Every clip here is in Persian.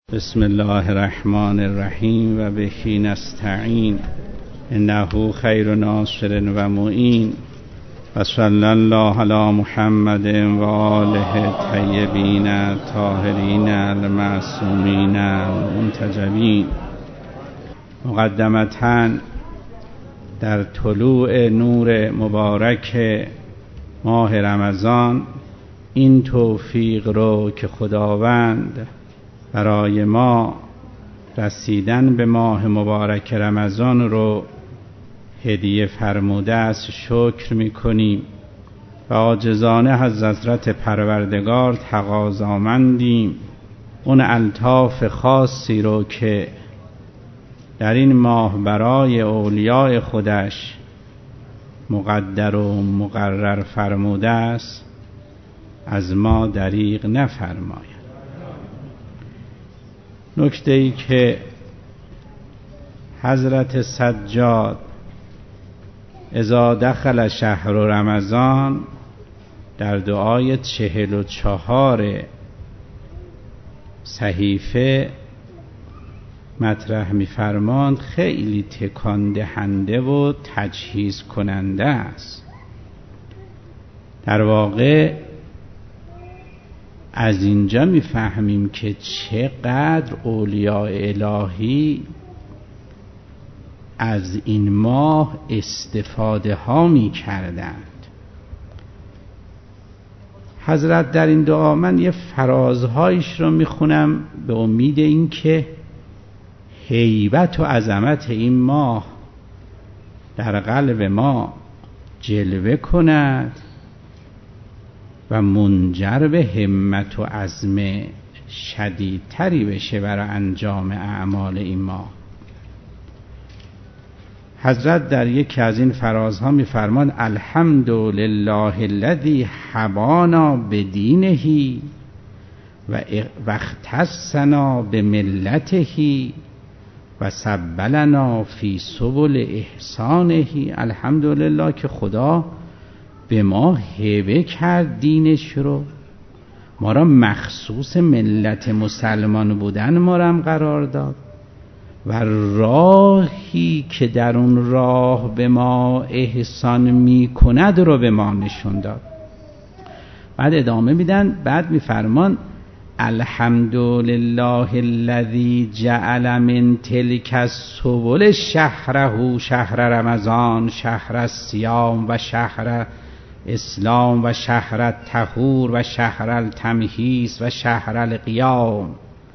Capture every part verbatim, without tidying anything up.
بسم الله الرحمن الرحیم و بهی نستعین انه خیر ناصر و معین و صلی الله علی محمد و آله الطیبین الطاهرین المعصومین المنتجبین. مقدمتاً در طلوع نور مبارک ماه رمضان این توفیق رو که خداوند برای ما رسیدن به ماه مبارک رمضان رو هدیه فرموده است شکر می‌کنیم و عاجزانه از حضرت پروردگار تقاضامندیم اون الطاف خاصی رو که در این ماه برای اولیاء خودش مقدر و مقرر فرموده است از ما دریغ نفرماید. نکته ای که حضرت سجاد اذا دخل شهر رمضان در دعای چهل و چهار صحیفه مطرح می‌فرماند خیلی تکان دهنده و تجهیز کننده است. در واقع از اینجا میفهمیم که چقدر اولیاء الهی از این ماه استفاده ها می کردند. حضرت در این دعا، من یه فرازهایش رو میخونم به امید این که هیبت و عظمت این ماه در قلب ما جلوه کند و منجر به همت و عزم شدیدتری بشه برای انجام اعمال این ماه. حضرت در یکی از این فرازها می‌فرماند الحمدلله الذی حبانا بدینه و اختصنا بملته و سبلنا فی سبل احسانه. الحمدلله که خدا به ما هبه کرد دینش رو، ما را مخصوص ملت مسلمان بودن ما را هم قرار داد و راهی که در اون راه به ما احسان می کند رو به ما نشون داد. بعد ادامه میدن، بعد میفرمان الحمدلله الذی جعل من تلک السبل شهره شهر رمضان شهر الصیام و شهر اسلام و شهر الطهور و شهر التمحیص و شهر القیام.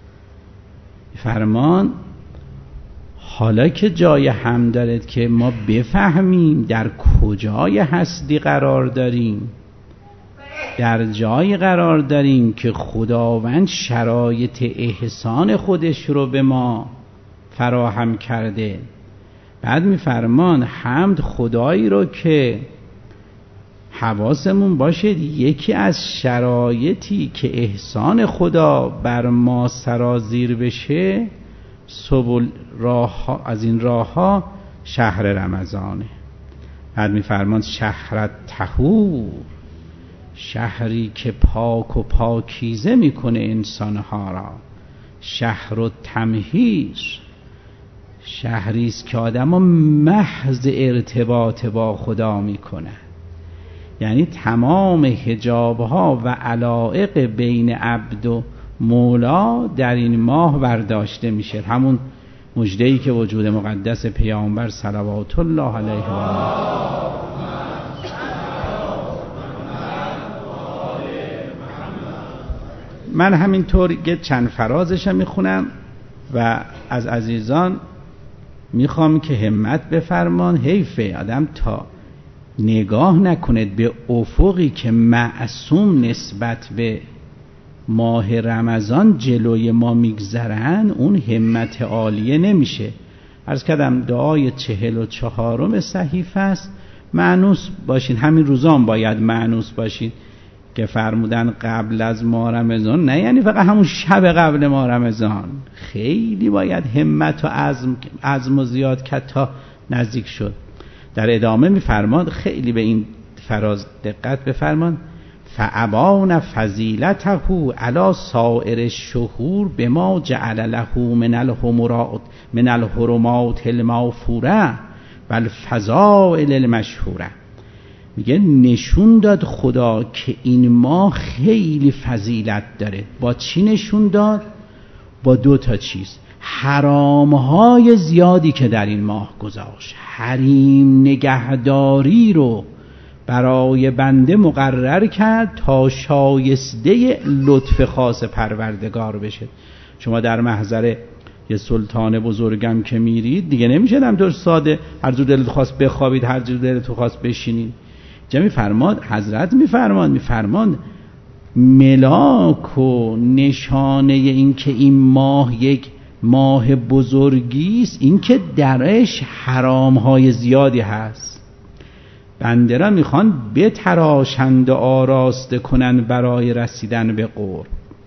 فرمان حالا که جای هم دارد که ما بفهمیم در کجای هستی قرار داریم، در جای قرار داریم که خداوند شرایط احسان خودش رو به ما فراهم کرده. بعد میفرمان حمد خدایی رو که حواسمون باشه یکی از شرایطی که احسان خدا بر ما سرازیر بشه سبل راه از این راه ها شهر رمضانه. بعد میفرماند شهر الطهور، شهری که پاک و پاکیزه میکنه انسانها را. شهر التمحیص، شهری است که آدم‌ها محض ارتباط با خدا میکنه، یعنی تمام حجاب‌ها و علایق بین عبد و مولا در این ماه برداشته میشه. همون مژده‌ای که وجود مقدس پیامبر صلوات الله علیه و آله. من همینطور یه چند فرازش هم میخونم و از عزیزان میخوام که همت بفرمان. حیفه آدم تا نگاه نکند به افقی که معصوم نسبت به ماه رمضان جلوی ما میگذرن، اون همت عالیه نمیشه. عرض کردم دعای چهل و چهارم صحیفه است. مانوس باشین، همین روزان باید مانوس باشین که فرمودن قبل از ماه رمضان، نه یعنی فقط همون شب قبل ماه رمضان. خیلی باید همت و عزم عزم و زیاد کرد تا نزدیک شد. در ادامه میفرماد، خیلی به این فراز دقت بفرمان، فابان فضیلته علی سائر الشهور بما جعل له من الحمرات من الحرمات المغفوره و الفضائل المشهوره. میگه نشون داد خدا که این ماه خیلی فضیلت داره. با چی نشون داد؟ با دو تا چیز. حرامهای زیادی که در این ماه گذاشت، حریم نگهداری رو برای بنده مقرر کرد تا شایسته لطف خاص پروردگار بشه. شما در محضر یه سلطان بزرگم که میرید دیگه نمیشه همطور ساده هر جور دلت خواست بخوابید، هر جور دلت خواست بشینید. جا میفرماد، حضرت میفرماد میفرماد ملاک و نشانه این که این ماه یک ماه بزرگی است این که درش حرامهای زیادی هست. بنده را میخوان بتراشند و آراسته کنند برای رسیدن به قرب.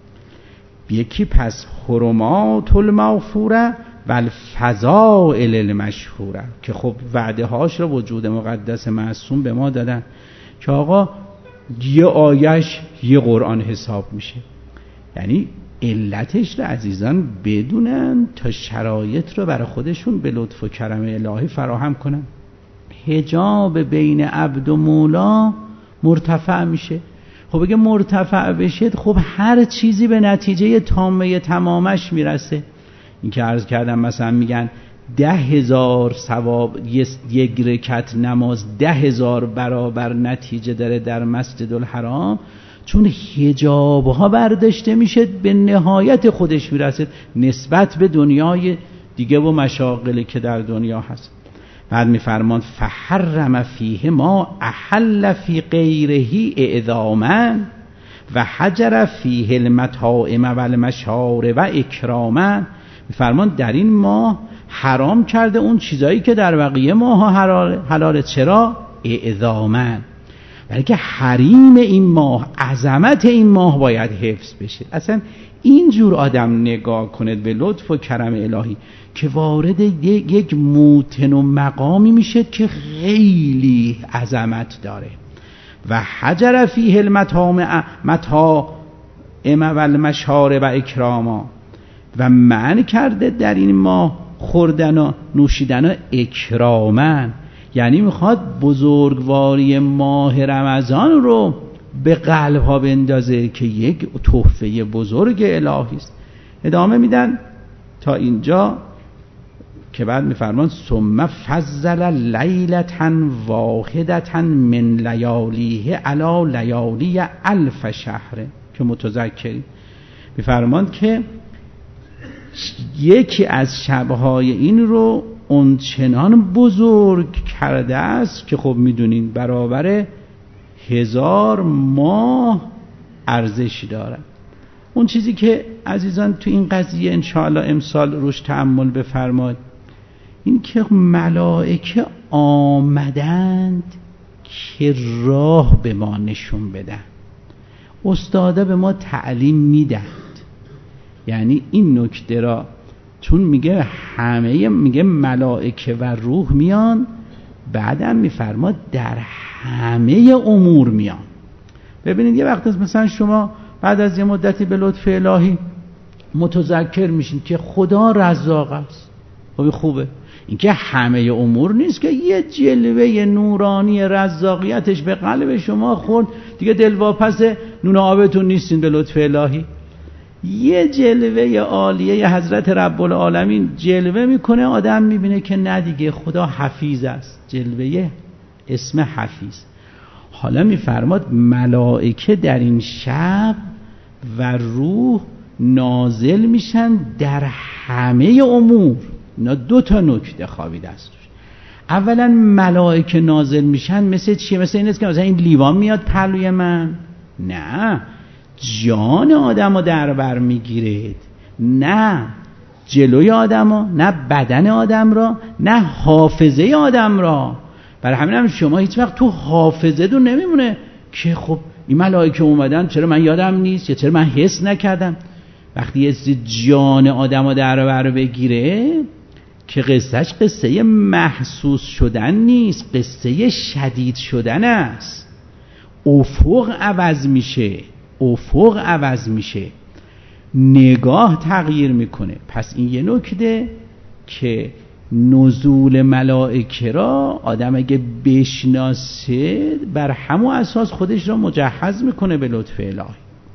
یکی پس حرمات المغفوره و الفضائل المشهوره که خب وعده هاش رو وجود مقدس معصوم به ما دادن که آقا یه آیش یه قرآن حساب میشه. یعنی علتش رو عزیزان بدونن تا شرایط رو برای خودشون به لطف و کرم الهی فراهم کنن. حجاب بین عبد و مولا مرتفع میشه. خب اگه مرتفع بشه خب هر چیزی به نتیجه تامه تمامش میرسه. این که عرض کردم مثلا میگن ده هزار ثواب یک رکعت نماز ده هزار برابر نتیجه داره در مسجد الحرام، چون حجاب ها برداشته میشه به نهایت خودش میرسه نسبت به دنیای دیگه و مشاغلی که در دنیا هست. بعد میفرمان فحرم فیه ما احل فی غیره اعظاما و حجر فیه المطاعم و المشار و اکراما. میفرمان در این ماه حرام کرده اون چیزایی که در بقیه ماه حلاله. حلاله چرا؟ اعظاما، بلکه حریم این ماه، عظمت این ماه باید حفظ بشه. اصلا اینجور آدم نگاه کنید به لطف و کرم الهی که وارد یک موطن و مقامی میشه که خیلی عظمت داره. و حجر فیه المطاعم و المشارب و اکراما، و منع کرده در این ماه خوردن و نوشیدن و اکرامن، یعنی میخواد بزرگواری ماه رمضان رو به قلب ها بندازه که یک تحفه بزرگ الهی است. ادامه میدن تا اینجا که بعد میفرمان ثم فضل لیلة واحدة من لیالیه علی لیالی الف شهر که متذکری. میفرمان که یکی از شبهای این رو اونچنان بزرگ کرده است که خب میدونین برابر هزار ماه ارزشی داره. اون چیزی که عزیزان تو این قضیه انشاءالله امسال روش تأمل بفرمایید این که ملائکه آمدند که راه به ما نشون بدن، استادا به ما تعلیم میدن. یعنی این نکته را چون میگه همه میگه ملائکه و روح میان، بعدم میفرماد در همه امور میان. ببینید یه وقت مثلا شما بعد از یه مدتی به لطف الهی متذکر میشین که خدا رزاق است. خب خوبه، این که همه امور نیست که یه جلوه نورانی رزاقیتش به قلب شما خورد دیگه دلواپس نون آبتون نیستین به لطف الهی. یه جلوه عالیه حضرت رب العالمین جلوه میکنه، آدم میبینه که نه دیگه خدا حفیظ است، جلوه اسم حفیظ. حالا میفرماد ملائکه در این شب و روح نازل میشن در همه امور. اینا دو تا نکته خوابیده است. اولا ملائکه نازل میشن مثل چیه؟ مثل این است که مثلا این لیوان میاد پهلوی من، نه، جان آدم رو در بر میگیرید، نه جلوی آدم رو، نه بدن آدم را، نه حافظه آدم را. برای همین هم شما هیچ وقت تو حافظه دون نمیمونه که خب این ملائکه اومدن چرا من یادم نیست یا چرا من حس نکردم. وقتی یه جان آدم رو در بر بگیره که قصهش قصه محسوس شدن نیست، قصه شدید شدن است. افق عوض میشه، افق عوض میشه، نگاه تغییر میکنه. پس این یه نکته که نزول ملائکه را آدم اگه بشناسه بر همون اساس خودش را مجهز میکنه به لطف الهی.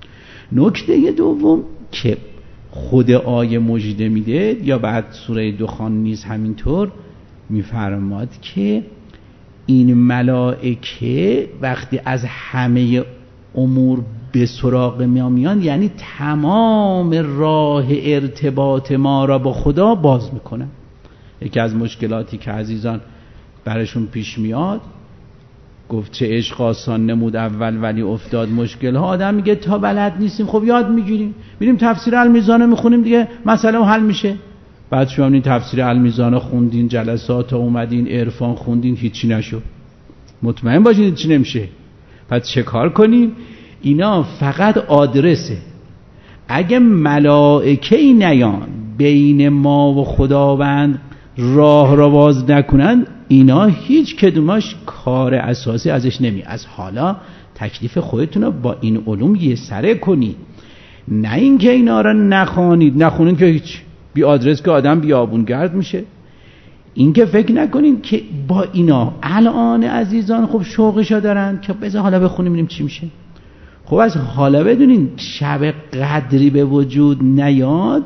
نکته دوم که خود آیه مژده میده یا بعد سوره دخان نیز همینطور میفرماد که این ملائکه وقتی از همه امور به سراغ ما میان، یعنی تمام راه ارتباط ما را با خدا باز میکنن. یکی از مشکلاتی که عزیزان برشون پیش میاد، گفت چه عشق آسان نمود اول ولی افتاد مشکل ها. آدم میگه تا بلد نیستیم، خب یاد میگیریم، میریم تفسیر المیزان میخونیم دیگه مسئله حل میشه. بعد شما این تفسیر المیزان خوندین، جلسات اومدین، عرفان خوندین، هیچی نشد، مطمئن باشین هیچی نمیشه. پس چه کار کنیم؟ اینا فقط آدرسه. اگه ملائکه ای نیان بین ما و خداوند راه را باز نکنن، اینا هیچ کدوماش کار اساسی ازش نمی. از حالا تکلیف خودتون رو با این علوم یه سره کنید، نه اینکه اینا را نخوانید. نخونید که هیچ، بی آدرس که آدم بیابونگرد میشه. این که فکر نکنین که با اینا الان عزیزان خب شوقشا دارن که بذار حالا بخونیم ببینیم چی میشه. خب از حالا بدونین شب قدری به وجود نیاد،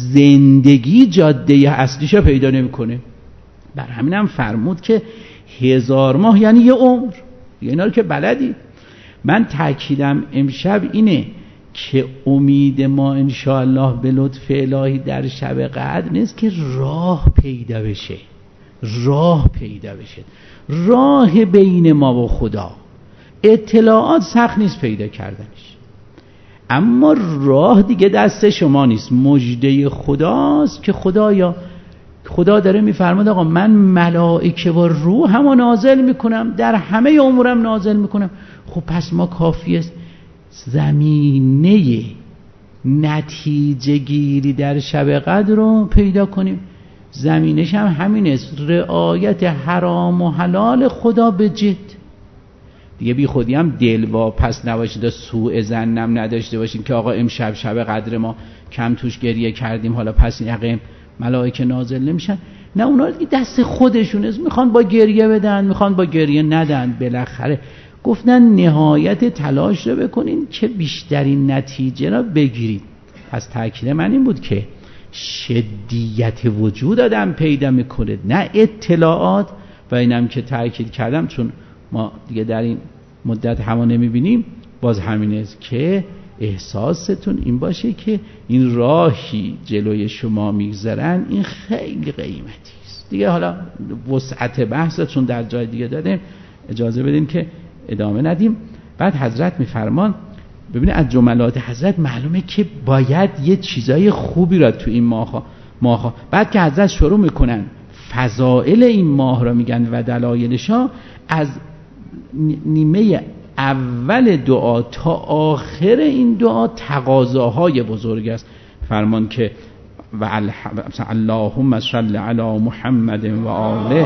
زندگی جاده اصلیشو پیدا نمیکنه. بر همین هم فرمود که هزار ماه یعنی یه عمر. اینا رو که بلدید. من تاکیدم امشب اینه که امید ما انشاءالله به لطف الهی در شب قدر نیست که راه پیدا بشه، راه پیدا بشه، راه بین ما و خدا. اطلاعات سخت نیست پیدا کردنش، اما راه دیگه دست شما نیست، مژده خداست که خدایا خدا داره میفرماد آقا من ملائکه و روح همو نازل میکنم، در همه امورم نازل میکنم. خب پس ما کافی است زمینه نتیجه گیری در شب قدر رو پیدا کنیم. زمینش هم همین است، رعایت حرام و حلال خدا به جد. دیگه بی خودی هم دل واپس نباشید و سوء ظنم نداشته باشید که آقا امشب شب قدر ما کم توش گریه کردیم حالا پس یقین ملائکه نازل نمیشن. نه، اونا دیگه دست خودشونه، میخوان با گریه بدن، میخوان با گریه ندن. بالاخره گفتن نهایت تلاش رو بکنین که بیشترین نتیجه را بگیرید. پس تاکید من این بود که شدیت وجود آدم پیدا میکنه، نه اطلاعات. و اینم که تاکید کردم چون ما دیگه در این مدت همو نمیبینیم، باز همین است که احساستون این باشه که این راهی جلوی شما میگذارن این خیلی قیمتی است. دیگه حالا وسعت بحثتون در جای دیگه دادیم، اجازه بدین که ادامه ندیم. بعد حضرت میفرمان، ببینید از جملات حضرت معلومه که باید یه چیزای خوبی را تو این ماه ماه بعد که حضرت شروع میکنن فضائل این ماه را میگن و دلایلشا، از نیمه اول دعا تا آخر این دعا تقاضاهای بزرگ است. فرمان که و اللهم صل علی محمد و آله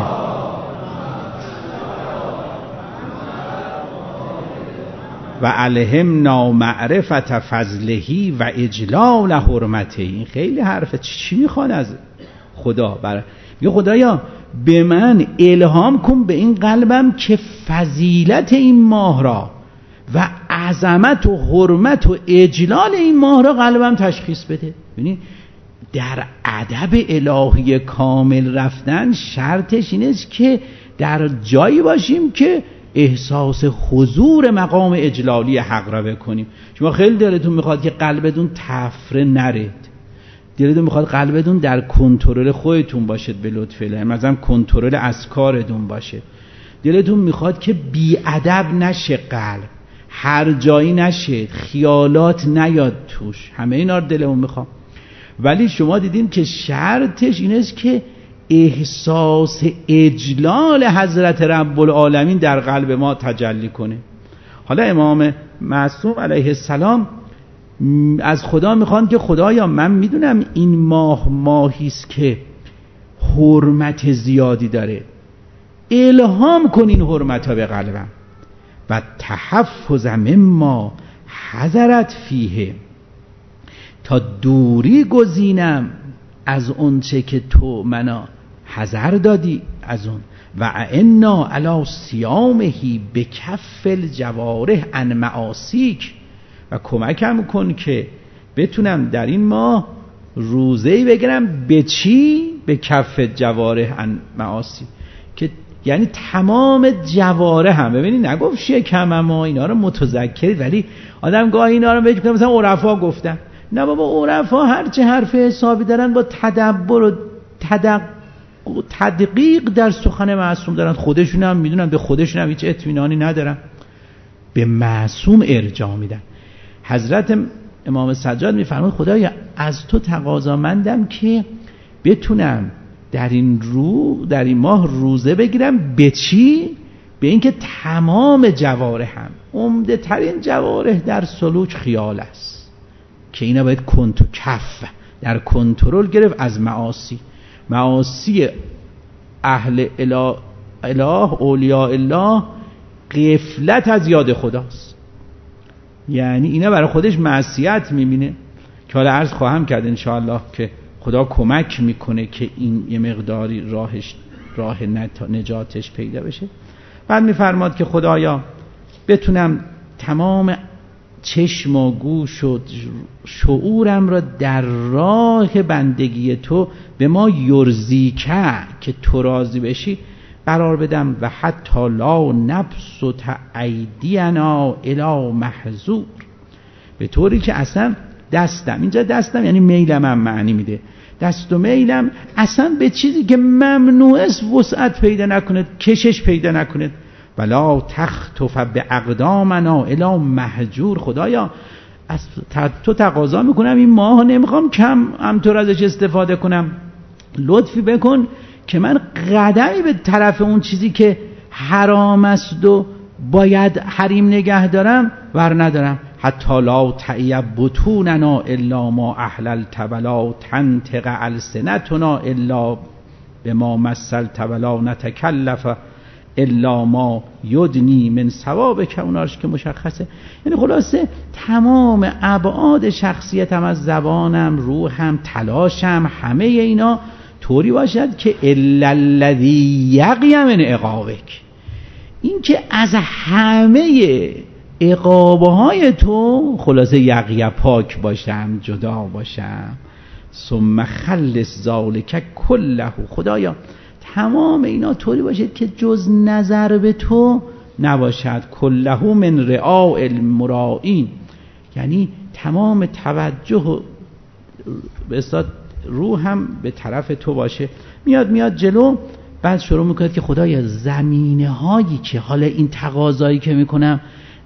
و الهمنا معرفت فضله و اجلال حرمته. این خیلی حرفه. چی میخواد از خدا؟ برای میگه خدایا به من الهام کن به این قلبم که فضیلت این ماه را و عظمت و حرمت و اجلال این ماه را قلبم تشخیص بده. ببینید در ادب الهی کامل رفتن شرطش اینه که در جایی باشیم که احساس حضور مقام اجلالی حق را بکنیم. شما خیلی دلتون میخواد که قلبتون تفره نرید، دلتون میخواد قلبتون در کنترل خودتون باشد به لطف الله، مثلا کنترل افکارتون باشه. دلتون میخواد که بی ادب نشه قلب، هر جایی نشه، خیالات نیاد توش، همه اینا رو دلمون میخواد. ولی شما دیدیم که شرطش این است که احساس اجلال حضرت رب العالمین در قلب ما تجلی کنه. حالا امام معصوم علیه السلام از خدا میخوان که خدایا من میدونم این ماه ماهی است که حرمت زیادی داره، الهام کن این حرمت ها به قلبم. و تحفظ مما حذرت فیه، تا دوری گزینم از اون چه که تو منا حذر دادی از اون. و اعنا علی صیامهی بکف الجوارح عن معاصیک، و کمکم کن که بتونم در این ماه روزه‌ای بگیرم. به چی؟ به کف جوارح عن معاصی، که یعنی تمام جوارح هم. ببینید نگفت شکم، اما اینا رو متذکرید، ولی آدم گاهی اینا رو بگه مثلا عرفا گفتن. نه بابا، عرفا هرچه حرف حسابی دارن با تدبر و تدق... تدقیق در سخن معصوم دارن. خودشون هم میدونن، به خودشون هم هیچ اطمینانی ندارن، به معصوم ارجاع میدن. حضرت امام سجاد میفرماید خدایا از تو تقاضامندم که بتونم در این رو در این ماه روزه بگیرم. به چی؟ به اینکه تمام جوارحم، عمده ترین جوارح در سلوک خیال است که اینا باید کنتو کف در کنترل گرفت از معاصی. معاصی اهل اله, اله اولیاء الله غفلت از یاد خداست، یعنی اینا برای خودش معصیت میبینه، که حالا عرض خواهم کرد انشاءالله که خدا کمک میکنه که این یه مقداری راهش راه نجاتش پیدا بشه. بعد میفرماد که خدایا بتونم تمام چشم و گوش و شعورم را در راه بندگی تو به ما یرزیکه، که تو راضی بشی، قرار بدم. و حتی لا نفس و تعیدینا الی محظور، به طوری که اصلا دستم، اینجا دستم یعنی میلم هم معنی میده، دست و میلم اصلا به چیزی که ممنوع است وسعت پیدا نکنه، کشش پیدا نکنه. ولا تختف باقدامنا الی محجور. خدایا از تو تقاضا میکنم این ماه نمیخوام کم همطور ازش استفاده کنم، لطفی بکن که من قدمی به طرف اون چیزی که حرام است و باید حریم نگه دارم ور ندارم. حتی لا تعیب بطوننا الا ما احللت ولا تنطق السنتنا الا بما مثلت ولا نتکلف الا ما یدنی من ثوابک. اوناش که مشخصه، یعنی خلاصه تمام ابعاد شخصیتم، از زبانم، روحم، تلاشم، همه اینا طوری باشد که الا الذی یقی من عقابک، این که از همه عقابهای تو خلاصه یقی پاک باشم، جدا باشم. ثم خلص ذالک کله. خدایا تمام اینا طوری باشد که جز نظر به تو نباشد. کله من رعاء المرائین، یعنی تمام توجه و به اصطلاح روحم به طرف تو باشه. میاد میاد جلو، بعد شروع میکنه که خدایا زمینه هایی که حالا این تقاضایی که میکنم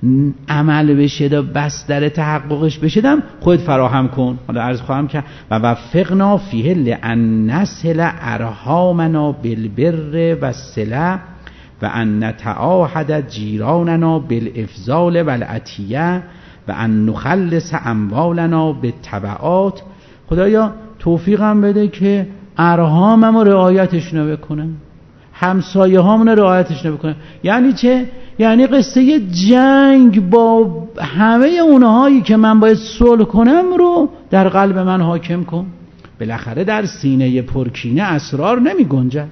عمل بشه و بستر تحققش بشدم خودت فراهم کن. حالا عرض خواهم که و وفقنا فیه لان نصل ارحامنا بالبر و الصله و ان نتعاهد جیراننا بالافضال والعطیه و ان نخلص اموالنا بالتبعات. خدایا توفیقم بده که ارحامم رو رعایتشون بکنم، همسایه هامون رو رعایتشون بکنم. یعنی چه؟ یعنی قصه جنگ با همه اونهایی که من باید صلح کنم رو در قلب من حاکم کن. بالاخره در سینه پرکینه اسرار نمی گنجد.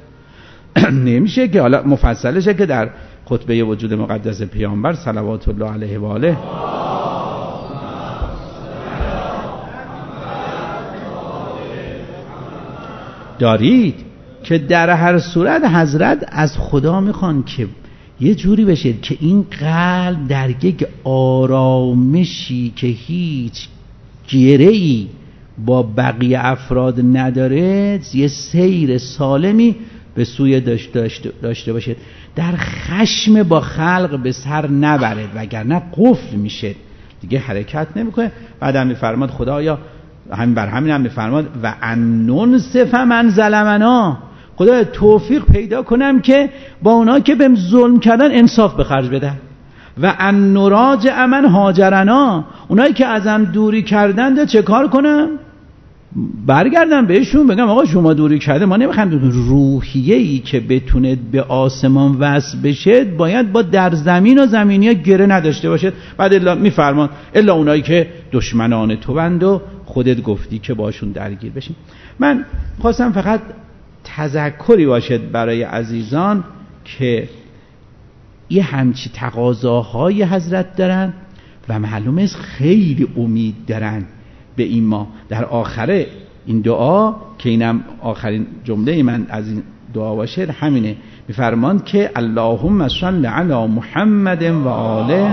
نمیشه که حالا مفصلشه که در خطبه وجود مقدس پیامبر صلوات الله علیه و آله دارید که در هر صورت حضرت از خدا میخوان که یه جوری بشه که این قلب در یک آرامشی که هیچ گره‌ای با بقیه افراد نداره، یه سیر سالمی به سوی داشته, داشته باشد، در خشم با خلق به سر نبرد، وگرنه قفل میشه دیگه حرکت نمیکنه. بعد هم میفرماد خدایا، همین بر همین هم میفرماد و ان ننصف من ظلمنا، خدا توفیق پیدا کنم که با اونا که بهم ظلم کردن انصاف به خرج بدم. و ان نراجع من هاجرنا، اونایی که ازم دوری کردن چه کار کنم؟ برگردم بهشون بگم آقا شما دوری کرده، ما نمیخوایم. روحیه‌ای که بتونه به آسمان وصل بشه باید با در زمین و زمینی ها گره نداشته باشه. بعد الا میفرمان الا اونایی که دشمنان تو بند و خودت گفتی که باشون درگیر بشین. من خواستم فقط تذکری باشد برای عزیزان که یه همچی تقاضاهای حضرت دارن و معلومه خیلی امید دارن به این ما. در آخر این دعا که اینم آخرین جمله من از این دعا باشه همینه، میفرمان که اللهم صل علی محمد و آله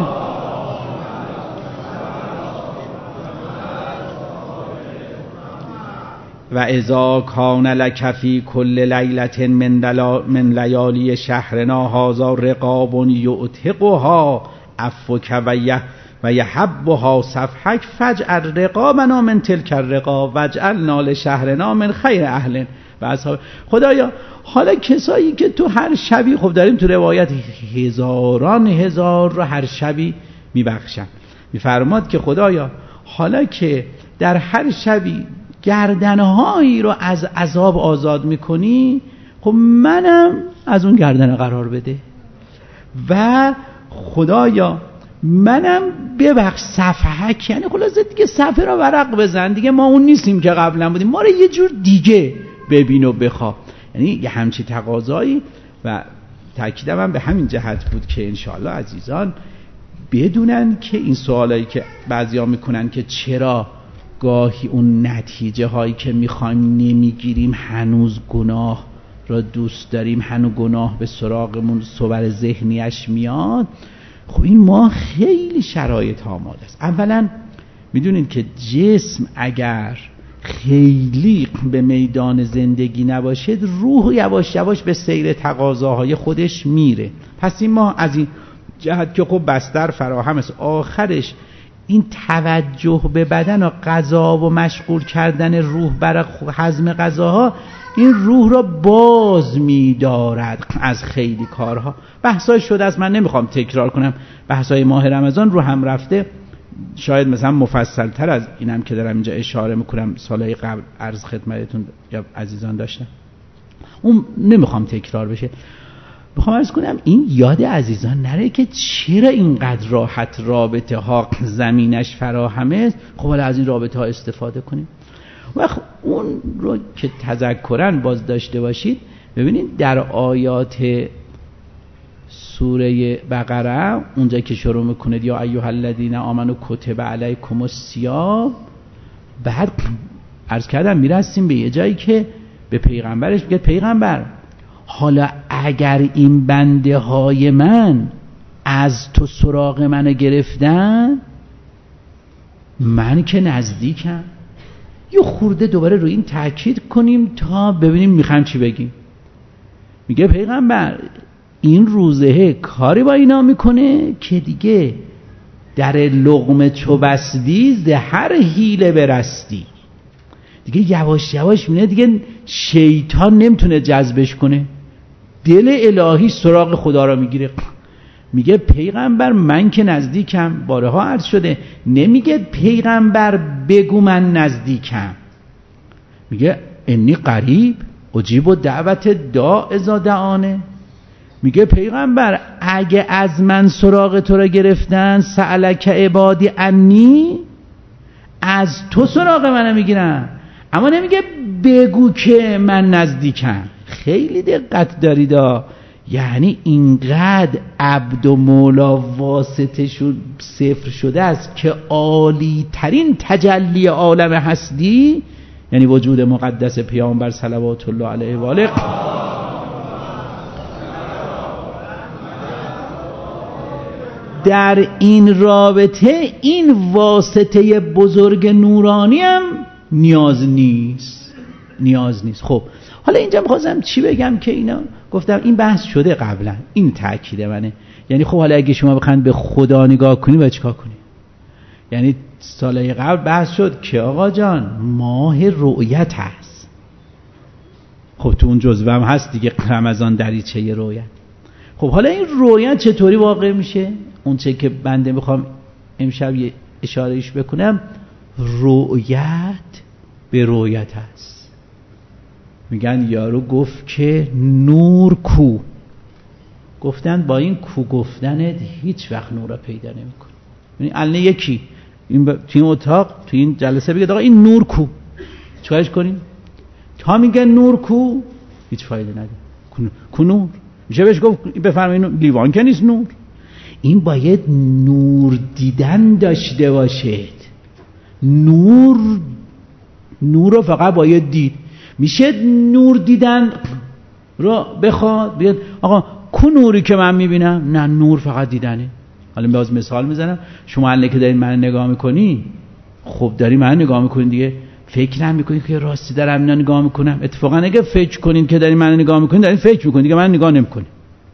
و اذا کان لک فی کل لیلة من لیالی شهرنا هذا رقاب یعتقها عفوک و یه و یحبها صفحک فجعل رقابنا من تلک الرقاب وجعلنا لشهرنا من خیر اهل و اصحاب. خدایا حالا کسایی که تو هر شبی، خب داریم تو روایت هزاران هزار رو هر شبی میبخشن، میفرماد که خدایا حالا که در هر شبی گردنهایی رو از عذاب آزاد میکنی، خب منم از اون گردن قرار بده و خدایا منم ببخش صفحه، یعنی خلاصه دیگه صفحه رو ورق بزن دیگه، ما اون نیستیم که قبلا بودیم، ما رو یه جور دیگه ببین و بخواه. یعنی یه همچی تقاضایی و تأکیدم هم به همین جهت بود که انشاءالله عزیزان بدونن که این سوالایی که بعضیا میکنن که چرا گاهی اون نتیجه هایی که میخوایم نمیگیریم، هنوز گناه را دوست داریم، هنوز گناه به سراغمون صور ذهنیش میاد. خب این ما خیلی شرایط آماده است. اولا میدونید که جسم اگر خیلی به میدان زندگی نباشه، روح یواش یواش به سیر تقاضاهای خودش میره. پس این ما از این جهت که خب بستر فراهم است، آخرش این توجه به بدن و غذا و مشغول کردن روح برای هضم غذاها این روح را باز می‌دارد از خیلی کارها. بحثای شده است، من نمیخوام تکرار کنم، بحثای ماه رمضان رو هم رفته، شاید مثلا مفصل تر از اینم که دارم اینجا اشاره میکنم سالهای قبل عرض خدمتتون یا عزیزان داشتم، اون نمیخوام تکرار بشه. میخوام عرض کنم این یاد عزیزان نره که چرا اینقدر راحت رابطه ها زمینش فراهمه، خب حالا از این رابطه ها استفاده کنیم. و اون رو که تذکراً باز داشته باشید، ببینید در آیات سوره بقره اونجا که شروع میکنه یا ایها الذین آمنوا کتب علیکم الصیام، بعد عرض کردم میرسیم به یه جایی که به پیغمبرش میگه پیغمبر حالا اگر این بنده های من از تو سراغ منو گرفتن، من که نزدیکم. یه خورده دوباره روی این تاکید کنیم تا ببینیم میخوام چی بگیم. میگه پیغمبر این روزه کاری با اینا میکنه که دیگه در لقمه چو بستی ز هر حیله برستی، دیگه یواش یواش میونه دیگه شیطان نمیتونه جذبش کنه، دل الهی سراغ خدا را میگیره. میگه پیغمبر من که نزدیکم، بارها عرض شده، نمیگه پیغمبر بگو من نزدیکم، میگه انی قریب اجیب دعوت داع اذا دعانه. میگه پیغمبر اگه از من سراغ تو را گرفتن سألک عبادی انی، از تو سراغ منو میگیرن، اما نمیگه بگو که من نزدیکم. خیلی دقت داریدا، یعنی اینقدر عبد و مولا واسطه شد صفر شده است که عالی ترین تجلی عالم هستی یعنی وجود مقدس پیامبر صلوات الله علیه و آله در این رابطه این واسطه بزرگ نورانی هم نیاز نیست نیاز نیست. خب حالا اینجا می‌خواستم چی بگم که اینا گفتم این بحث شده قبلا، این تأکید منه. یعنی خب حالا اگه شما بخواید به خدا نگاه کنی باید چیکار کنی؟ یعنی سالهای قبل بحث شد که آقا جان ماه رؤیت هست، خب تو اون جزوه هم هست دیگه رمضان دریچه رؤیت. خب حالا این رؤیت چطوری واقع میشه؟ اون چه که بنده میخوام امشب یه اشارهش بکنم، رؤیت به رویت است. میگن یارو گفت که نور کو. گفتن با این کو گفتنت هیچ وقت نور را پیدا نمی‌کنی. یعنی الان یکی این ب... تو این اتاق تو این جلسه بگه آقا این نور کو، چیکارش کنیم؟ تا میگه نور کو هیچ فایده نداره. کو نور میشه بهش گفت بفرمایید لیوان که نیست نور. این باید نور دیدن داشته باشید. نور نور رو فقط باید دید. میشه نور دیدن رو بخواد بیاد آقا کو نوری که من میبینم؟ نه، نور فقط دیدنه. حالا باز مثال میزنم. شما الان که دارین من نگاه میکنی، خب داری من نگاه میکنی دیگه، فکر نمیکنی که راستی دارم اینا نگاه میکنم. اتفاقا اگه فکر کنین که دارین من نگاه میکنین، دارین فکر میکنین دیگه من نگاه نمیکنین.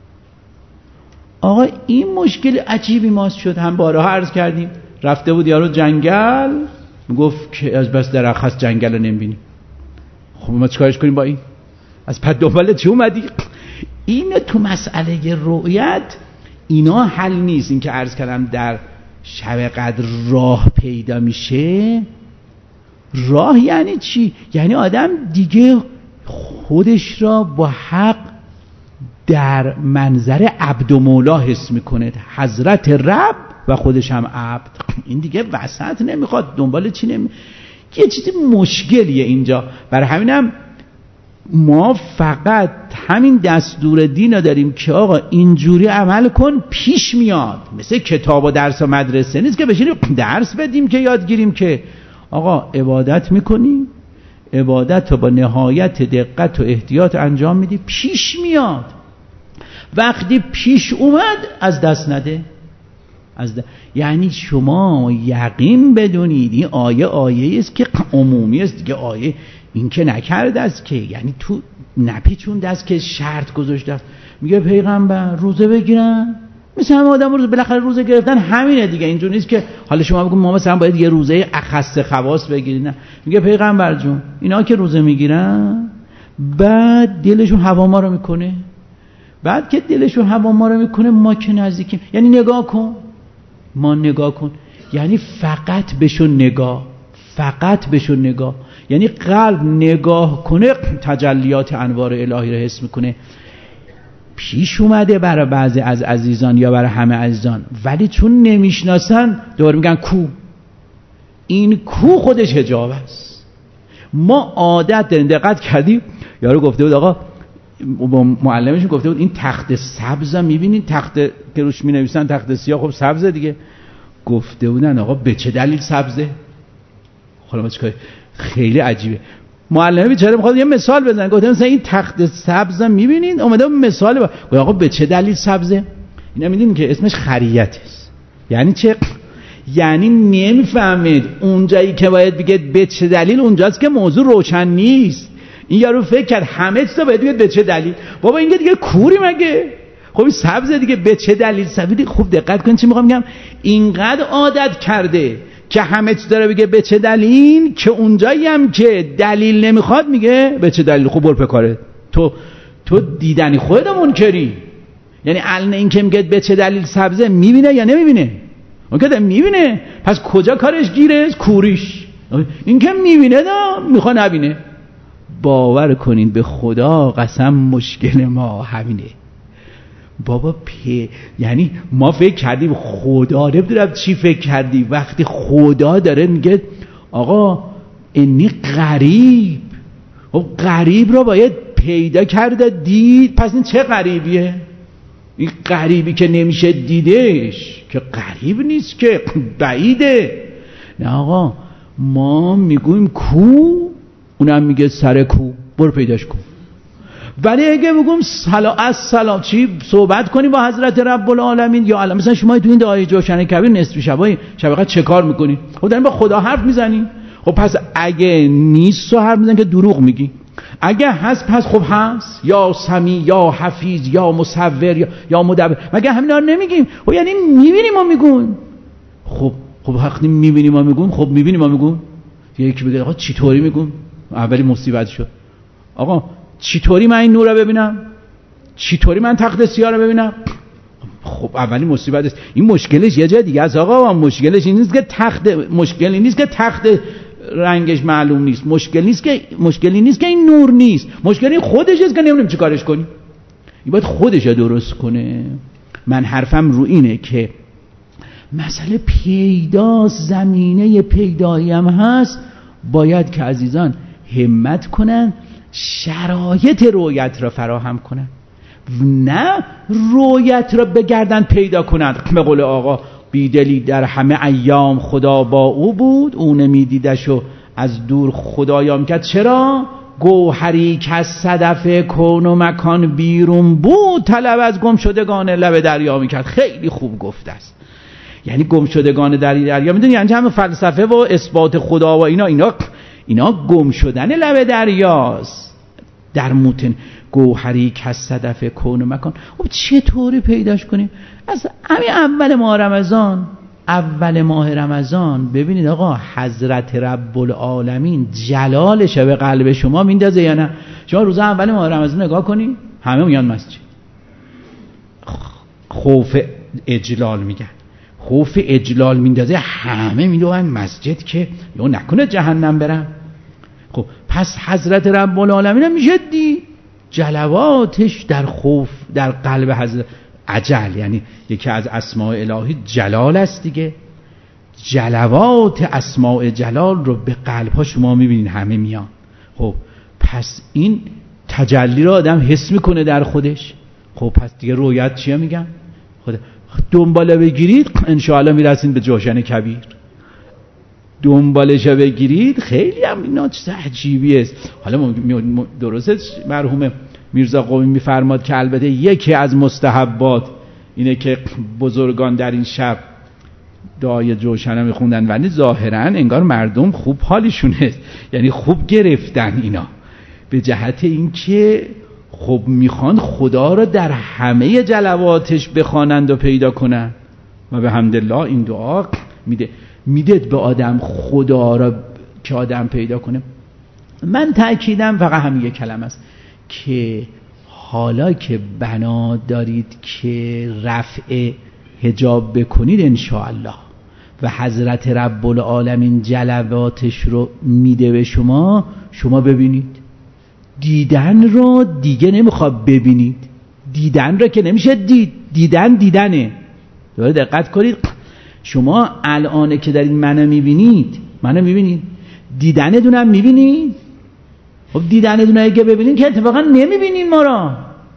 آقا این مشکل عجیبی ماست شد. هم بارها عرض کردیم، رفته بود یارو جنگل، گفت که از بس درخت هست جنگل رو نمیبینی. خب ما چیکارش کنیم با این؟ از پد دنبال چی اومدی؟ این تو مسئله رؤیت اینا حل نیست. این که عرض کردم در شب قدر راه پیدا میشه. راه یعنی چی؟ یعنی آدم دیگه خودش را با حق در منظر عبد و مولا حس میکنه، حضرت رب و خودش هم عبد. این دیگه وسط نمیخواد، دنبال چی نمی... یه چیزی مشکلیه اینجا. برای همینم ما فقط همین دستور دین رو داریم که آقا اینجوری عمل کن، پیش میاد. مثل کتاب و درس و مدرسه نیست که بشینیم درس بدیم که یاد گیریم، که آقا عبادت میکنی، عبادت رو با نهایت دقت و احتیاط انجام میدی، پیش میاد. وقتی پیش اومد از دست نده. از دست. یعنی شما یقین بدونید این آیه آیه است که عمومی است دیگه. آیه این که نکرده است که، یعنی تو نپیچونده است که شرط گذاشته است. میگه پیغمبر روزه بگیرن، مثل همه آدم روزه بالاخره روزه گرفتن همینه دیگه. اینجور نیست که حالا شما بگید ما مثلا باید یه روزه اخص خواص بگیرید. نه، میگه پیغمبر جون اینا که روزه میگیرن بعد دلشون هوا ما رو میکنه، بعد که دلشون هوا ما رو میکنه ما که نزدیکیم. یعنی نگاه کن، ما نگاه کن، یعنی فقط بهشون نگاه، فقط بهشون نگاه. یعنی قلب نگاه کنه تجلیات انوار الهی رو حس میکنه. پیش اومده برای بعضی از عزیزان یا برای همه عزیزان، ولی چون نمیشناسن دور میگن کو. این کو خودش حجاب است. ما عادت داریم. دقت کردیم یارو گفته بود آقا، معلمشون گفته بود این تخت سبز میبینین، تخت که روش مینویسن تخت سیاه، خب سبزه دیگه. گفته بودن آقا به چه دلیل سبزه؟ حالا ما چیکار؟ خیلی عجیبه. معلم بیچاره میخواد یه مثال بزنه، گفته مثلا این تخت سبز میبینین، اومده مثال با گفت آقا به چه دلیل سبزه؟ اینا میدونین که اسمش خریت است. یعنی چه؟ یعنی نمیفهمید اونجایی که باید بگید به چه دلیل اونجاست که موضوع روشن نیست. این یارو فکر کرد همه چیزا باید بگید به چه دلیل. بابا اینگه دیگه کوری مگه؟ خب این سبزه دیگه، به چه دلیل سبزه؟ خوب دقت کن چی میخوام بگم. اینقدر عادت کرده که همه چیز داره بگه به چه دلیل، که اونجایی هم که دلیل نمیخواد میگه به چه دلیل. خوب برو پکاره. تو تو دیدنی خودت منکری. یعنی الان این که میگه به چه دلیل سبزه، میبینه یا نمیبینه؟ اون که میبینه، پس کجا کارش گیره؟ کوریش. این که میبینه دا میخواد نبینه. باور کنین به خدا قسم مشکل ما همینه. بابا پی یعنی ما فکر کردیم خدا، نمیدونم چی فکر کردی، وقتی خدا داره میگه آقا اینی غریب، خب غریب رو باید پیدا کرده دید. پس این چه غریبیه؟ این غریبی که نمیشه دیدش که غریب نیست، که بعیده. نه آقا ما میگویم کو، اونم میگه سر کو، برو پیداش کن. ولی اگه بگم سلام از سلام چی صحبت کنی با حضرت رب العالمین، یا الان مثلا شما تو این دعای جوشن کبیر نصف شبای شب چه کار میکنی؟ خب دارین با خدا حرف میزنی. خب پس اگه نیست و حرف میزنی که دروغ میگی. اگه هست پس خب هست، یا سمی یا حفیظ یا مصور یا یا مدبر. مگه همینا رو نمیگیم؟ خب یعنی میبینیم و میگون. خب خب وقتی میبینیم و میگون، خب میبینیم و میگون. یکی بگه آقا چی طوری میگون؟ اولی مصیبت شد. آقا چطوری من این نور رو ببینم؟ چطوری من تخت سیاه رو ببینم؟ خب اولی مصیبت است. این مشکلش یه جای دیگه است آقا. مشکلش این نیست که تخت، مشکل این نیست که تخت رنگش معلوم نیست، مشکل نیست که مشکلی نیست که این نور نیست، مشکلی خودش است که نمیدونیم چی کارش کنیم. این باید خودش رو درست کنه. من حرفم رو اینه که مسئله پیداست، زمینه پیدایی هم هست، باید که عزیزان همت کنن شرایط رؤیت را فراهم کنن، نه رؤیت را بگردن پیدا کنن. به قول آقا بیدلی در همه ایام خدا با او بود، او نمیدیدش و از دور خدایام کرد. چرا؟ گوهری که از صدف کون و مکان بیرون بود، طلب از گم شدگان لب دریا میکرد. خیلی خوب گفته است. یعنی گم شدگان در دریا، میدونی یعنی همه فلسفه و اثبات خدا و اینا اینا اینا گم شدن لب دریاست. در موتن گوهری که از صدف کون و مکان. خب چطوری پیداش کنیم؟ از همین اول ماه رمضان اول ماه رمضان ببینید آقا حضرت رب العالمین جلالش به قلب شما میندازه یا نه؟ شما روز اول ماه رمضان نگاه کنید، همه میان مسجد، خوف اجلال میگن، خوف اجلال میندازه، همه میدونن مسجد که یا نکنه جهنم برم. خب پس حضرت رب العالمین هم میشه دید جلواتش در خوف در قلب حضرت عجل، یعنی یکی از اسماء الهی جلال است دیگه. جلوات اسماء جلال رو به قلب ها شما میبینید همه میان. خب پس این تجلی رو آدم حس میکنه در خودش. خب پس دیگه رویت چیه میگم؟ خدا دنباله بگیرید انشاءالله میرسید به جوشن کبیر. دنبالش بگیرید خیلی هم اینا چیز عجیبی است. حالا درسته مرحوم میرزا قومی میفرماد که البته یکی از مستحبات اینه که بزرگان در این شب دعای جوشن میخوندن، ولی ظاهرا انگار مردم خوب حالیشونه، یعنی خوب گرفتن اینا، به جهت اینکه خب میخوان خدا را در همه جلواتش بخوانند و پیدا کنن و به حمدالله این دعا میده میده به آدم خدا را که آدم پیدا کنه. من تأکیدم فقط همین یک کلمه است که حالا که بنا دارید که رفع حجاب بکنید انشاءالله و حضرت رب العالمین جلواتش رو میده به شما، شما ببینید. دیدن رو دیگه نمیخواد ببینید، دیدن رو که نمیشه دید، دیدن دیدنه. دوباره دقت کنید، شما الان که دارید منو میبینید منو میبینید دیدن دونم میبینید. خب دیدن دونه اگه ببینید که اتفاقا نمیبینید ما را،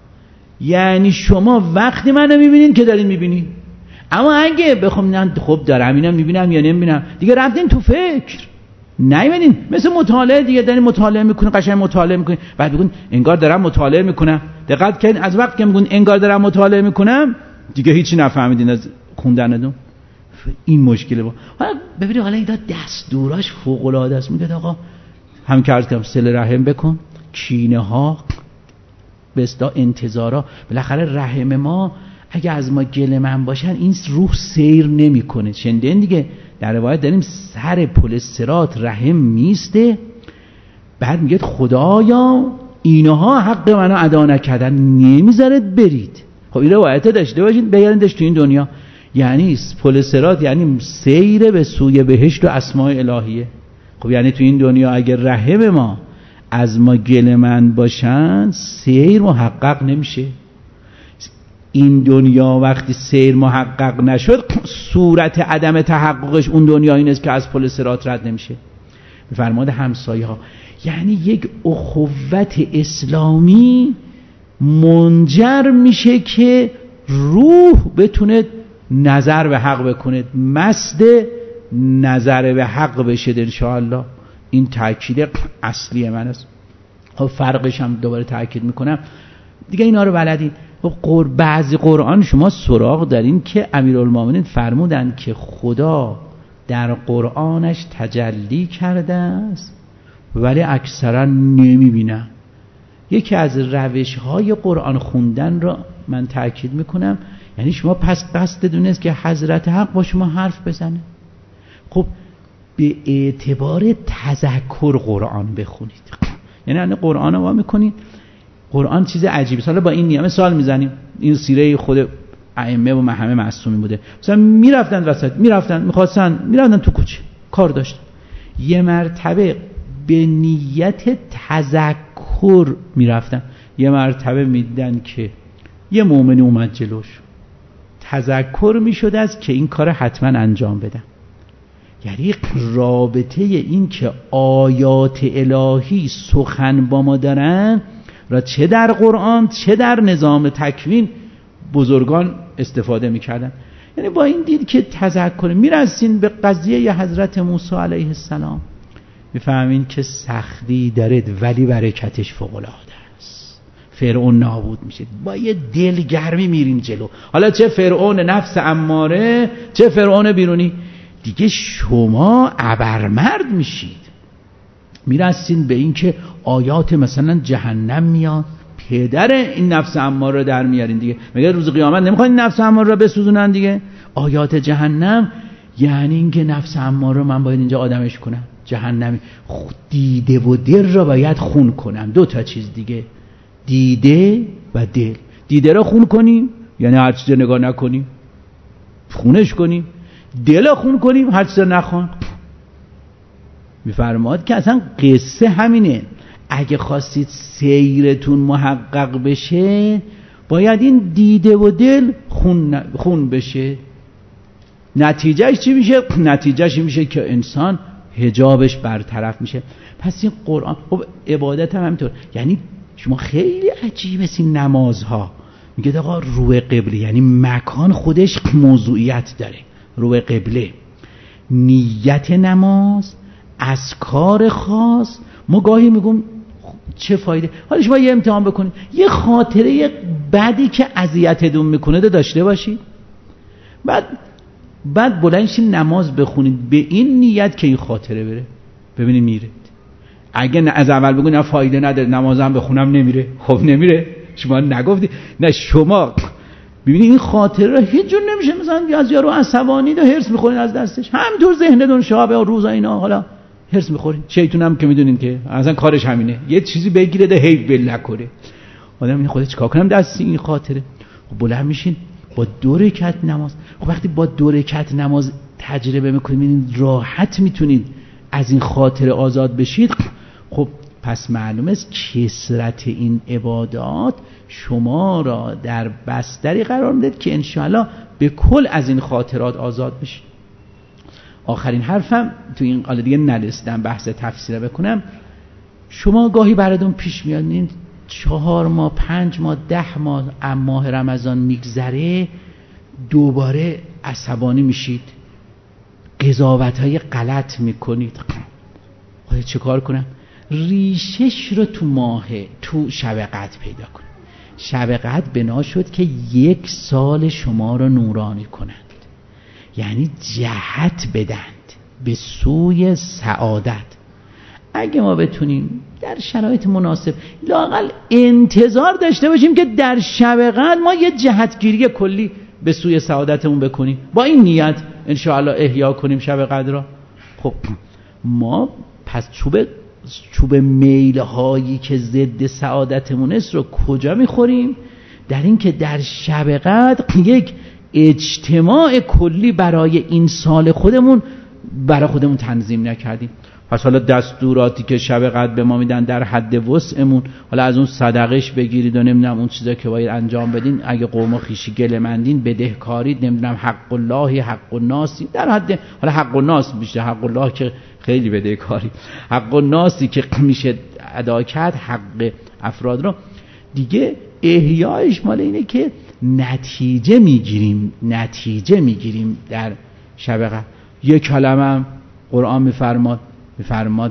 یعنی شما وقتی منو میبینید که دارید میبینید. اما اگه بخوام خب دارم اینم میبینم یا نمیبینم، دیگه رفتین تو فکر، نمیبینید. مثل مطالعه دیگه، دارین مطالعه میکنین، قشنگ مطالعه میکنین، بعد بگین انگار دارم مطالعه میکنم. دقت کنین از وقتی که میگین انگار دارم مطالعه میکنم دیگه هیچی نفهمیدین از خوندنتون. این مشکله. با حالا ببینید حالا اینا دستوراش فوق العاده است. میگه آقا هم که عرض کردم صله رحم بکن، کینه ها بستا انتظارا، بالاخره رحم ما اگه از ما گله من باشن این روح سیر نمیکنه. شنیدین دیگه در روایت داریم سر پل صراط رحم میسته، بعد میگه خدایا اینها حق منو ادا نکردن نمیذارید برید. خب این روایت داشته باشین بگردش تو این دنیا، یعنی پل صراط یعنی سیر به سوی بهشت و اسماء الهیه. خب یعنی تو این دنیا اگر رحم ما از ما گله من باشن سیر محقق نمیشه. این دنیا وقتی سیر محقق نشد صورت عدم تحققش اون دنیا این است که از پل صراط رد نمیشه. به فرمان همسایه ها، یعنی یک اخوت اسلامی منجر میشه که روح بتونه نظر به حق بکنه، مست نظر به حق بشه انشاءالله. این تاکید اصلی من است. خب فرقش هم دوباره تاکید میکنم دیگه اینا رو بلدین. خب بعضی قرآن شما سراغ دارین که امیرالمومنین فرمودن که خدا در قرآنش تجلی کرده است ولی اکثرا نمیبینن. یکی از روش های قرآن خوندن را من تاکید میکنم، یعنی شما پس قصد دونست که حضرت حق با شما حرف بزنه. خب به اعتبار تذکر قرآن بخونید، یعنی الان قرآن رو وا میکنید، قرآن چیز عجیبی. حالا با این نیامه سوال میزنیم، این سیره خود ائمه و همه معصومین بوده، مثلا میرفتن وسط، میرفتن میخواستن میرفتن تو کوچه کار داشتن، یه مرتبه به نیت تذکر میرفتن، یه مرتبه میدن که یه مؤمن اومد جلوش، تذکر میشد از که این کار حتما انجام بدن. یعنی رابطه این که آیات الهی سخن با ما دارن را چه در قرآن چه در نظام تکوین بزرگان استفاده میکردن. یعنی با این دید که تذکر میرسین به قضیه حضرت موسی علیه السلام، میفهمین که سختی داره ولی برکتش فوق العاده است. فرعون نابود میشه، با یه دلگرمی میریم جلو. حالا چه فرعون نفس اماره چه فرعون بیرونی، دیگه شما ابرمرد میشید. میرسین به این که آیات مثلا جهنم میاد، پدر این نفس اماره رو در میارین دیگه. مگه روز قیامت نمیخواین نفس اماره رو بسوزونن دیگه؟ آیات جهنم یعنی این که نفس اماره رو من باید اینجا آدمش کنم، جهنمی دیده و دل را باید خون کنم. دو تا چیز دیگه، دیده و دل. دیده را خون کنیم یعنی هر چیز نگاه نکنیم خونش کنیم، دل را خون کنیم هر چیز نخوان. میفرماد که اصلا قصه همینه، اگه خواستید سیرتون محقق بشه باید این دیده و دل خون, خون بشه. نتیجهش چی میشه؟ نتیجهش میشه که انسان حجابش برطرف میشه. پس این قرآن، خب عبادت هم همینطور. یعنی شما خیلی عجیبه این نمازها، میگه آقا روی قبله، یعنی مکان خودش موضوعیت داره. روی قبله، نیت نماز، اذکار خاص. ما گاهی میگم چه فایده، حالا شما یه امتحان بکنید، یه خاطره بدی که اذیتتون میکنه داشته باشید، بعد بعد بلند شید نماز بخونید به این نیت که این خاطره بره، ببینید میره. اگه نه از اول بگو نه فایده نداره نمازم بخونم نمیره، خب نمیره. شما نگفتی نه، شما ببینید این خاطره را هیچ جور نمیشه مثلا از یارو عصبانی و هرس میخورین از دستش، همینطور ذهنتون شاب روزا اینا حالا هرس میخورین. شیطون هم که میدونین که اصلا کارش همینه، یه چیزی بگیره ده هی بل نکنه. آدم این خودش چیکار کنم دست این خاطره. خب بلند میشین با دو رکعت نماز. خب وقتی با دو رکعت نماز تجربه میکنید راحت میتونید از این خاطره آزاد بشید. خب پس معلومه است کثرت این عبادات شما را در بستری قرار میده که انشاءالله به کل از این خاطرات آزاد بشید. آخرین حرفم تو این قاله دیگه نرسیدم بحث تفسیر بکنم. شما گاهی براتون پیش میاد این چهار ماه پنج ماه ده ماه ماه رمضان میگذره دوباره عصبانی میشید، قضاوت‌های غلط میکنید. خواهی چه کار کنم؟ ریشش رو تو ماه تو شب قدر پیدا کنید. شب قدر بنا شد که یک سال شما رو نورانی کنند، یعنی جهت بدند به سوی سعادت. اگه ما بتونیم در شرایط مناسب لااقل انتظار داشته باشیم که در شب قدر ما یه جهتگیری کلی به سوی سعادتمون بکنیم، با این نیت انشاءالله احیا کنیم شب قدر را. خب ما پس چوب چوب میل هایی که ضد سعادتمون است رو کجا میخوریم؟ در این که در شب قدر یک اجتماع کلی برای این سال خودمون برای خودمون تنظیم نکردیم. پس حالا دستوراتی که شب قدر به ما میدن در حد وسعمون، حالا از اون صدقش بگیرید و نمیدونم اون چیزا که باید انجام بدین، اگه قوم و خویشی گله‌مندین بدهکارید، نمیدونم حق الله حق الناسی در حد، حالا حق الناس بیشتر، حق الله که خیلی بدهکاری، حق الناسی که میشه ادا کرد حق افراد رو دیگه. احیایش مال اینه که نتیجه میگیریم نتیجه میگیریم در شب قدر. یک کلمه قرآن میفرماد میفرماد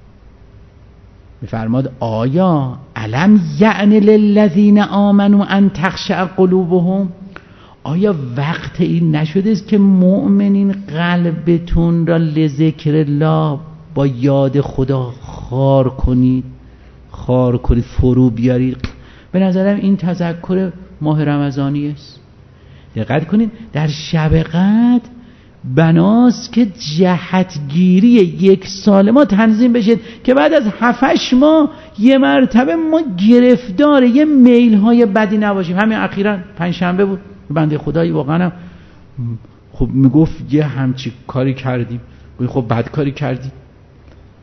میفرماد آیا علم یعن للذین آمنوا ان تخشع قلوبهم، آیا وقت این نشده است که مؤمنین قلبتون را لذکر الله با یاد خدا خار کنید خار کنید فرو بیارید؟ به نظرم این تذکر ماه رمضانی است. دقت کنید در شب قدر بناست که جهتگیری یک سال ما تنظیم بشه که بعد از هفتش ماه یه مرتبه ما گرفتار یه میل های بدی نباشیم. همین اخیراً پنجشنبه بود بنده خدایی واقعا خب میگفت یه همچی کاری کردیم، خب بد کاری کردیم،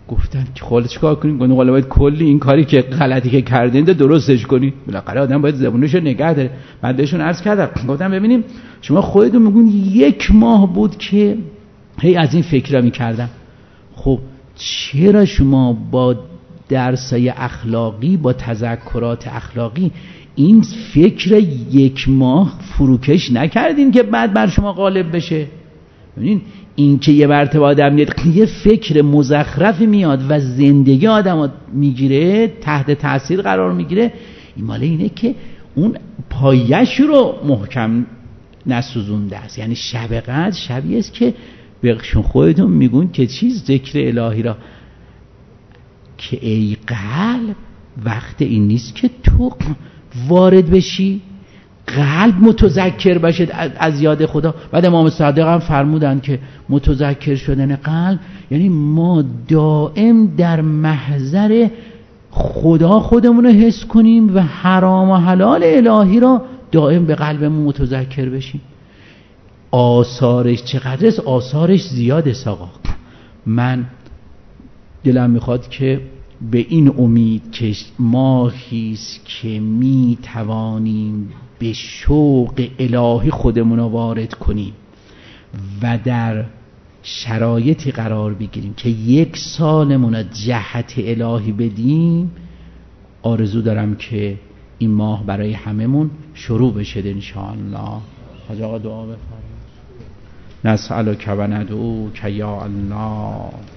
گفتن که خاله چیکار کنیم؟ گفتن حالا باید کلی این کاری که غلطی که کردین درستش کنید. بالاخره آدم باید زبونش رو نگه داره. بعد بهشون عرض کردم گفتم ببینیم شما خودتون میگون یک ماه بود که هی از این فکر می‌کردم. خب چرا شما با درسای اخلاقی، با تذکرات اخلاقی این فکر یک ماه فروکش نکردین که بعد بر شما غالب بشه؟ ببینین این که یه مرتبه آدم یه فکر مزخرفی میاد و زندگی آدم میگیره، تحت تاثیر قرار میگیره، این ماله اینه که اون پایش رو محکم نسوزونده است. یعنی شب قدر شبیه است که بهشون خودتون میگون که چیز ذکر الهی را که ای قلب وقت این نیست که تو وارد بشی، قلب متذکر باشه از یاد خدا. بعد امام صادق هم فرمودن که متذکر شدن قلب یعنی ما دائم در محضر خدا خودمون رو حس کنیم و حرام و حلال الهی را دائم به قلبمون متذکر بشیم. آثارش چقدر است؟ آثارش زیاده آقا. من دلم میخواد که به این امید که ماهیست که می توانیم به شوق الهی خودمون رو وارد کنیم و در شرایطی قرار بگیریم که یک سالمون رو جهت الهی بدیم. آرزو دارم که این ماه برای هممون شروع بشه انشاءالله. حاج آقا دعا بفرمایید. نسألک و ندعوک یا الله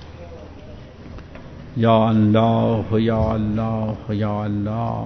یا الله یا الله یا الله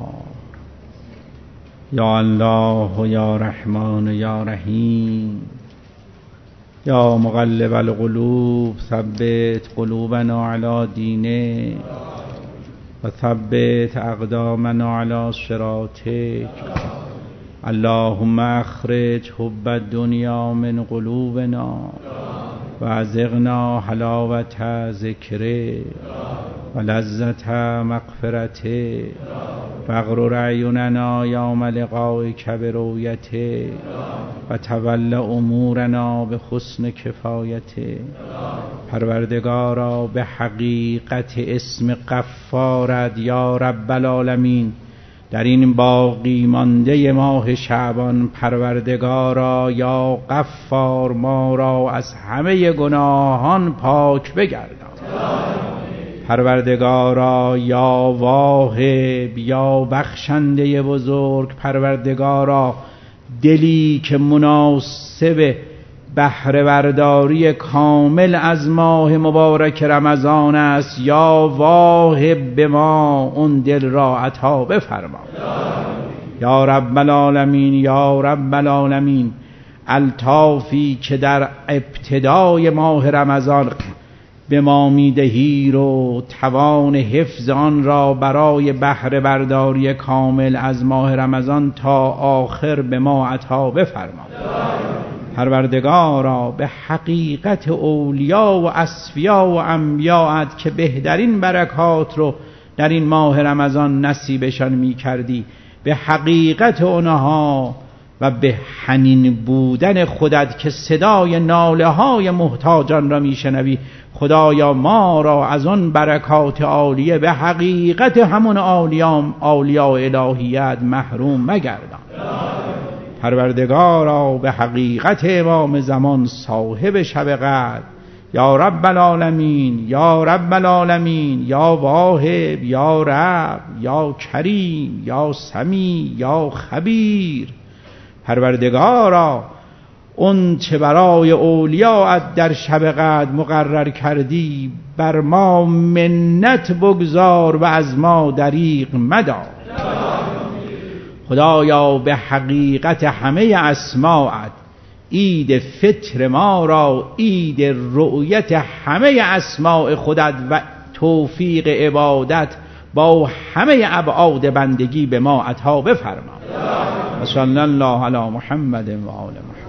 یا الله یا رحمان یا رحیم یا مقلب القلوب ثبت قلوبنا علی دینک و ثبت اقدامنا علی صراطک. اللهم اخرج حب الدنیا من قلوبنا و ازغنا حلاوت ذکره و لذت مغفرته و اغرر اعیننا یوم لقائک برؤیته و تول امورنا به حسن کفایته. پروردگارا به حقیقت اسم غفارت یا رب العالمین در این باقی مانده ماه شعبان، پروردگارا یا غفار ما را از همه گناهان پاک بگردان. پروردگارا یا واهب یا بخشنده بزرگ، پروردگارا دلی که مناسب بهره برداری کامل از ماه مبارک رمضان است، یا واهب به ما اون دل را عطا بفرما. یا رب العالمین یا رب العالمین الطافی که در ابتدای ماه رمضان به ما میدهی رو توان حفظ آن را برای بهره برداری کامل از ماه رمضان تا آخر به ما عطا بفرما. پروردگارا به حقیقت اولیا و اصفیا و انبیاءت که بهترین برکات رو در این ماه رمضان نصیبشان می کردی، به حقیقت اونها و به حنین بودن خودت که صدای ناله های محتاجان را می شنوی، خدایا ما را از اون برکات عالیه به حقیقت همون اولیام اولیاء الهیت محروم مگردان. پروردگارا به حقیقت امام زمان صاحب شب قدر، یا رب العالمین یا رب العالمین یا واهب یا رب یا کریم یا سمی یا خبیر، پروردگارا اون چه برای اولیاءت در شب قدر مقرر کردی بر ما منت بگذار و از ما دریغ مدار. خدایا به حقیقت همه اسماعت عید فطر ما را عید رؤیت همه اسماع خودت و توفیق عبادت با همه ابعاد بندگی به ما عطا بفرما. صلی الله علی محمد و آل محمد.